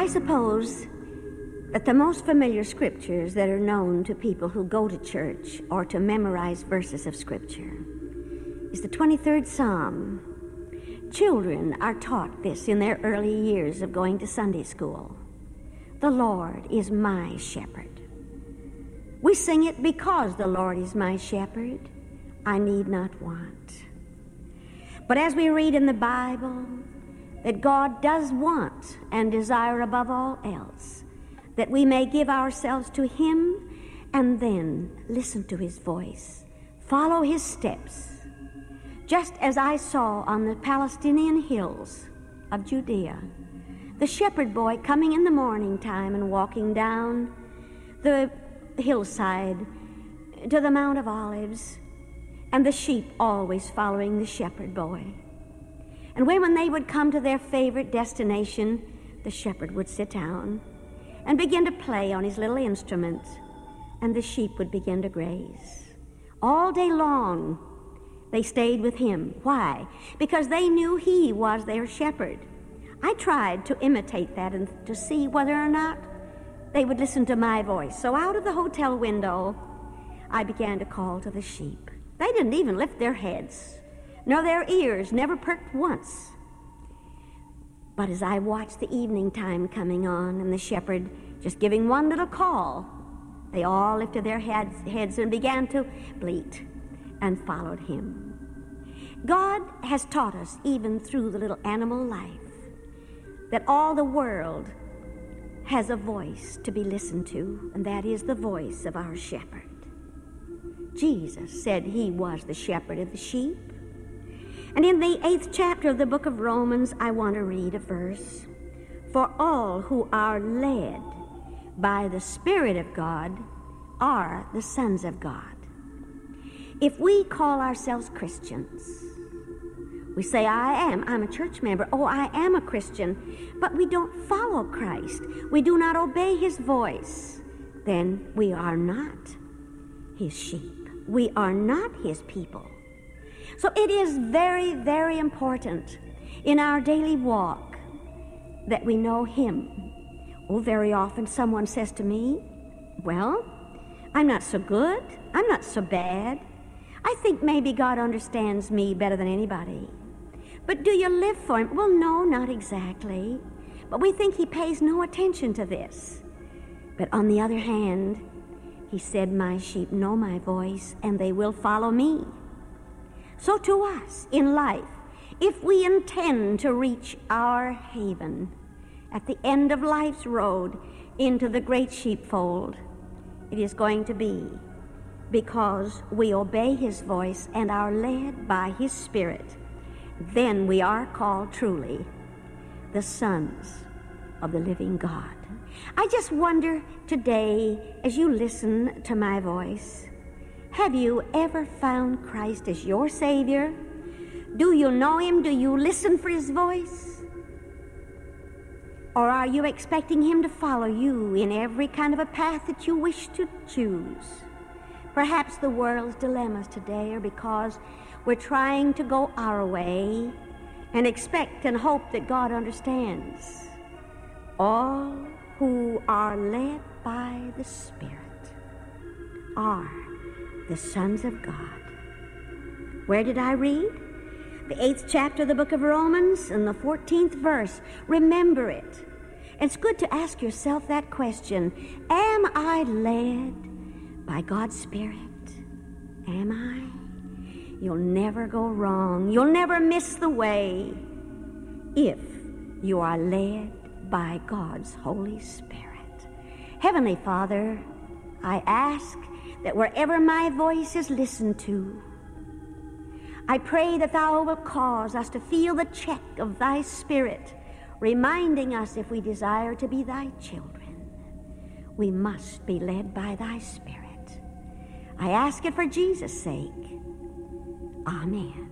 I suppose that the most familiar scriptures that are known to people who go to church or to memorize verses of scripture is the 23rd Psalm. Children are taught this in their early years of going to Sunday school. The Lord is my shepherd. We sing it because the Lord is my shepherd. I need not want. But as we read in the Bible that God does want and desire above all else that we may give ourselves to Him and then listen to His voice, follow His steps, just as I saw on the Palestinian hills of Judea, the shepherd boy coming in the morning time and walking down the hillside to the Mount of Olives, and the sheep always following the shepherd boy. And when they would come to their favorite destination, the shepherd would sit down and begin to play on his little instrument, and the sheep would begin to graze. All day long, they stayed with him. Why? Because they knew he was their shepherd. I tried to imitate that and to see whether or not they would listen to my voice. So out of the hotel window, I began to call to the sheep. They didn't even lift their heads, nor their ears never perked once. But as I watched the evening time coming on and the shepherd just giving one little call, they all lifted their heads and began to bleat and followed him. God has taught us, even through the little animal life, that all the world has a voice to be listened to, and that is the voice of our shepherd. Jesus said he was the shepherd of the sheep. And in the 8th chapter of the book of Romans, I want to read a verse. For all who are led by the Spirit of God are the sons of God. If we call ourselves Christians, we say, I'm a church member. Oh, I am a Christian. But we don't follow Christ. We do not obey his voice. Then we are not his sheep. We are not his people. So it is very, very important in our daily walk that we know him. Oh, very often someone says to me, well, I'm not so good. I'm not so bad. I think maybe God understands me better than anybody. But do you live for him? Well, no, not exactly. But we think he pays no attention to this. But on the other hand, he said, my sheep know my voice, and they will follow me. So to us in life, if we intend to reach our haven at the end of life's road into the great sheepfold, it is going to be because we obey his voice and are led by his Spirit. Then we are called truly the sons of the living God. I just wonder today, as you listen to my voice, have you ever found Christ as your Savior? Do you know him? Do you listen for his voice? Or are you expecting him to follow you in every kind of a path that you wish to choose? Perhaps the world's dilemmas today are because we're trying to go our way and expect and hope that God understands. All who are led by the Spirit are the sons of God. Where did I read? The 8th chapter of the book of Romans and the 14th verse. Remember it. It's good to ask yourself that question. Am I led by God's Spirit? Am I? You'll never go wrong. You'll never miss the way if you are led by God's Holy Spirit. Heavenly Father, I ask that wherever my voice is listened to, I pray that thou wilt cause us to feel the check of thy Spirit, reminding us if we desire to be thy children, we must be led by thy Spirit. I ask it for Jesus' sake. Amen.